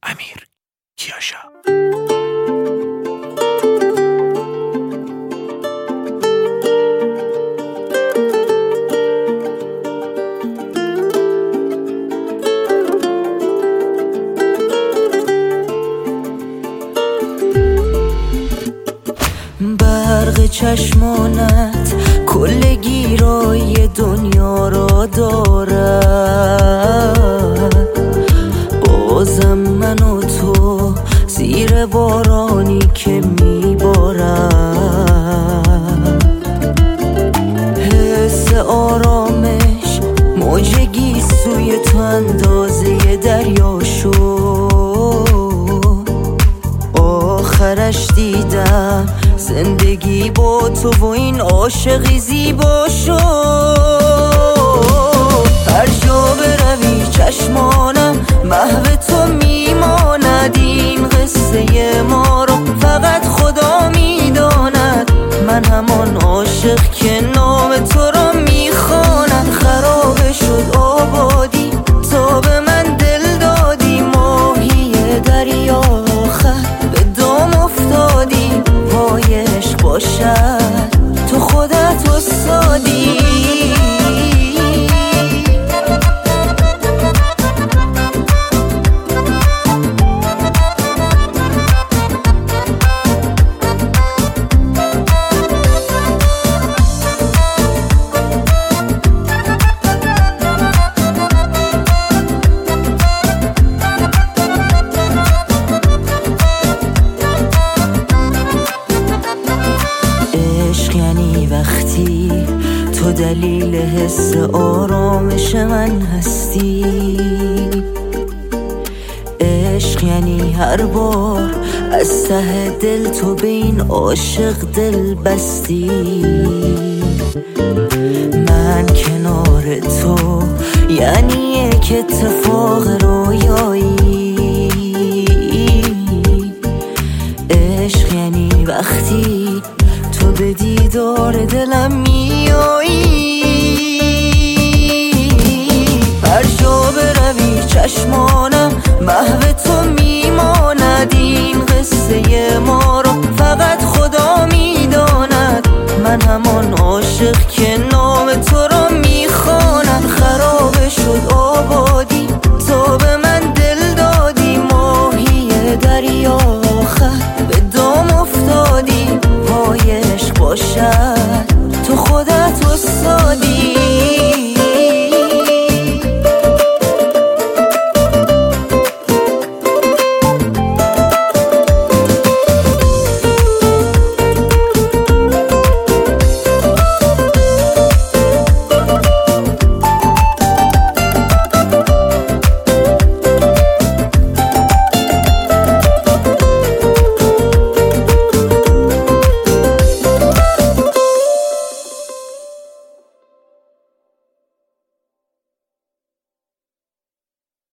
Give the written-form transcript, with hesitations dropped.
امیر کیاشا. برق چشمانت کل گیرای دنیا را دارد، بازم من و تو زیر بارانی که میبارد. حس آرامش موج گیسوی تو اندازه دریا شد، آخرش دیدم زندگی با تو و این عاشقی زیبا شد. هر جا بروی چشمانم محو تو میماند، این قصه ما رو فقط خدا میداند. من همان عاشق که نام تو رو میخواند. خراب شد آبادی تا به من دل دادی، ماهی دریا آخر به دام افتادی. وای عشق باشد تو خودت استادی. وقتی تو دلیل حس آرامش من هستی، عشق یعنی هر بار از ته دل تو به این عاشق دل بستی. من کنار تو یعنی یک اتفاق رویایی، عشق یعنی وقتی تو به دیدار دلم میایی. هر جا بروی چشمانم محو تو میماند، این قصه ما رو فقط خدا میداند. من همان عاشق